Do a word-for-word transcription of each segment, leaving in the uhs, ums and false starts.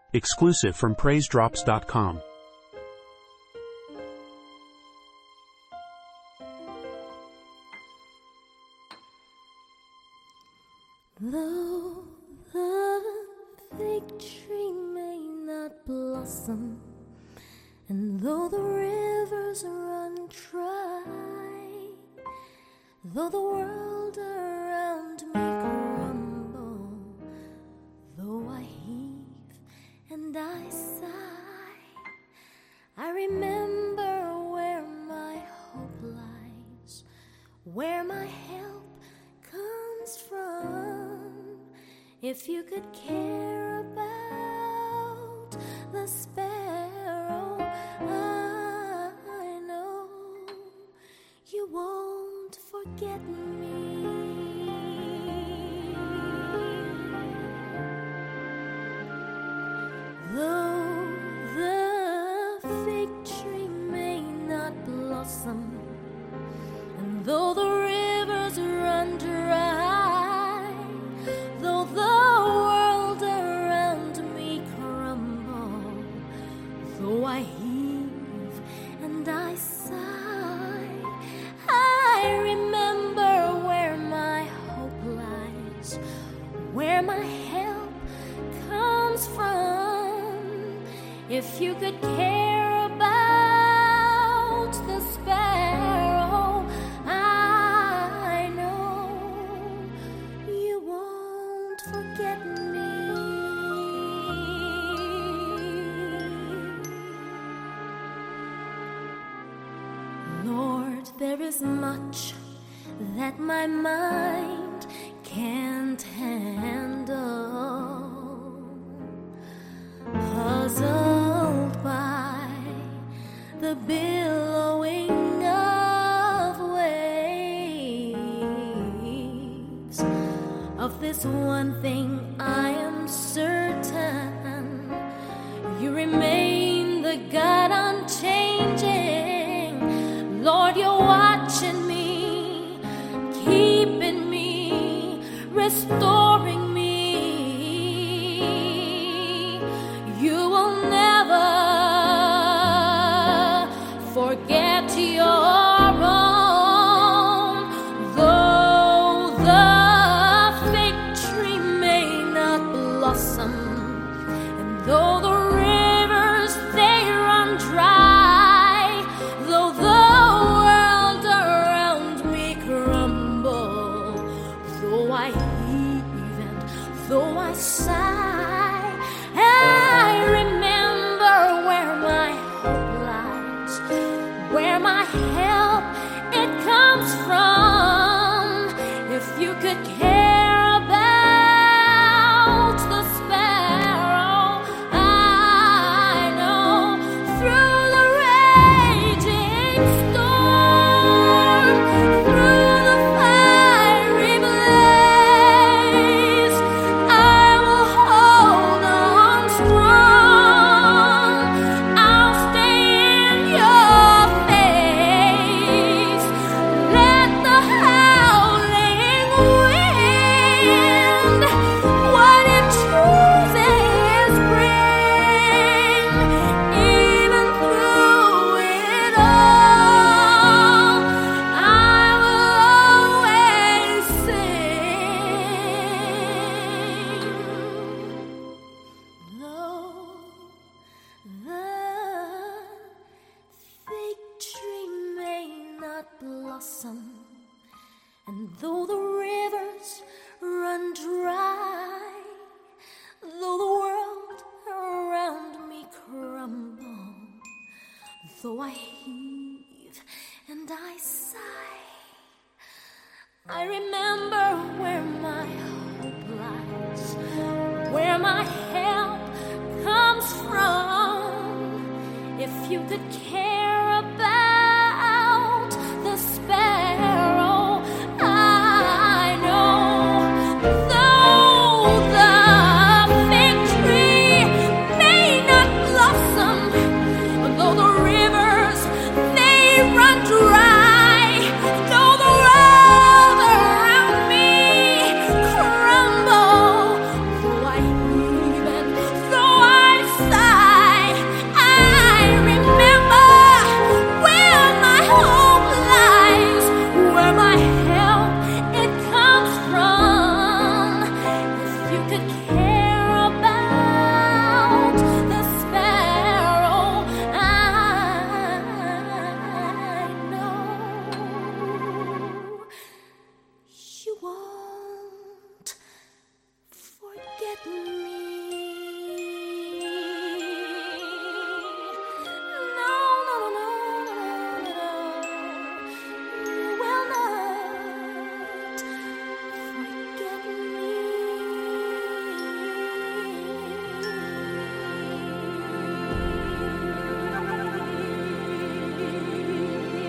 Exclusive from praise drops dot com. Though the fig tree may not blossom, and though the rivers run dry, though the world around me crumble, though I heave and I sigh, I remember where my hope lies, where my help comes from. If you could care about the sparrow, I know you won't forget me. Though the fig tree may not blossom, and though the rivers run dry, though the world around me crumble, though I heave and I sigh, I remember where my hope lies, where my help comes from. If you could care about the sparrow, I know you won't forget me. Lord, there is much that my mind can't handle, puzzled by the billowing of waves. Of this one thing I am certain, you remain the God unchanging. Lord, you're watching me, keeping me, restoring me. You will never forget your own. Though the fig tree may not blossom, and though the rivers they run dry, though the world around me crumble, though I heave and though I sigh, I remember where my hope lies, where my help it comes from. If you could care about the sparrow, I know through the raging storm, through the fiery blaze, I will hold on strong. I'll stay in your face. Let the howling wind, what it chooses, bring. Even through it all, I will always sing. Though the fig tree may not blossom, and though the rivers run dry, though the world around me crumble, though I heave and I sigh, I remember where my hope lies, where my help comes from. If you could care about the sparrow, I know. Though the fig tree may not blossom, though the rivers they run dry, though the world around me crumble, though I heave and though I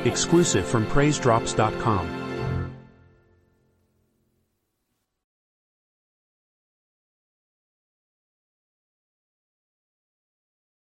Exclusive from praise drops dot com.